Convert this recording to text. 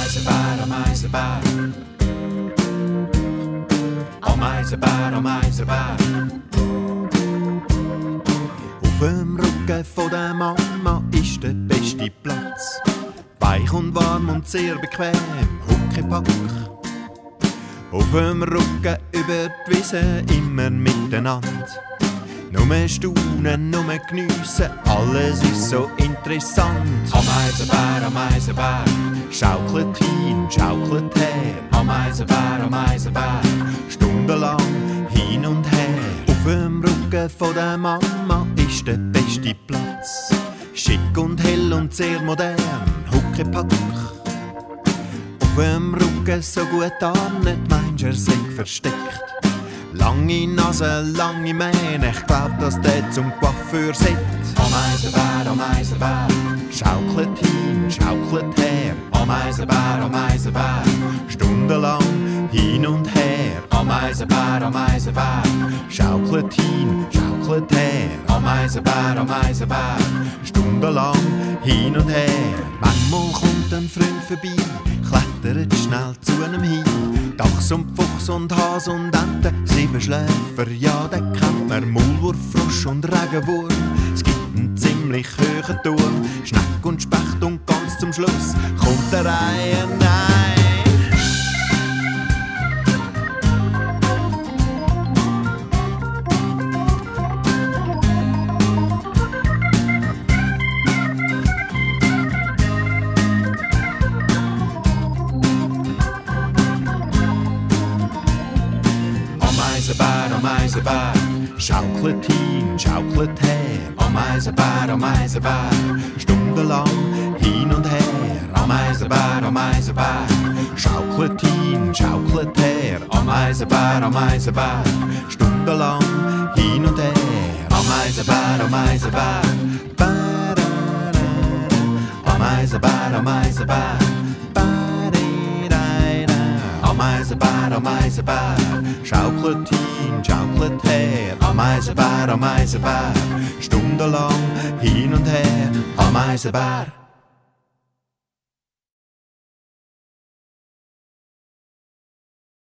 Ameisenbär, Ameisenbär. Ameisenbär, Ameisenbär. Auf dem Rücken von der Mama ist der beste Platz. Weich und warm und sehr bequem, Huckepack. Auf dem Rücken über die Wiese immer miteinander. Nur staunen, nur geniessen, alles ist so interessant. Ameisenbär, Ameisenbär, schaukelt hin, schaukelt her. Ameisenbär, Ameisenbär, stundenlang hin und her. Auf dem Rücken von der Mama ist der beste Platz. Schick und hell und sehr modern, Huckepack. Auf dem Rücken so gut an, nicht meinst er sei versteckt. Lange Nase, lange Mähne, ich glaub, dass der zum Coiffeur sitzt. Ameisenbär, Ameisenbär, schaukelt hin, schaukelt her. Ameisenbär, Ameisenbär, stundenlang hin und her. Ameisenbär, Ameisenbär, schaukelt hin, schaukelt her. Ameisenbär, Ameisenbär, stundenlang hin und her. Manchmal kommt ein Freund vorbei, klettert schnell zu einem hin. Dachs und Fuchs und Has und Ente, Siebenschläfer, ja, den kennt man. Maulwurf, Frosch und Regenwurm, es gibt einen ziemlich hohen Turm. Schneck und Specht und ganz zum Schluss kommt der Reihe, nein. Ameisenbär, Ameisenbär, schaukelt hin, schaukelt her. Ameisenbär, Ameisenbär, stundenlang hin und her. Ameisenbär, Ameisenbär, schaukelt hin, schaukelt her. Ameisenbär, Ameisenbär, stundenlang hin und her. Ameisenbär, Ameisenbär, Ameisenbär, Ameisenbär. Ameisenbär, Ameisenbär, schaukelt hin, schaukelt her. Ameisenbär, Ameisenbär, stundenlang hin und her. Ameisenbär.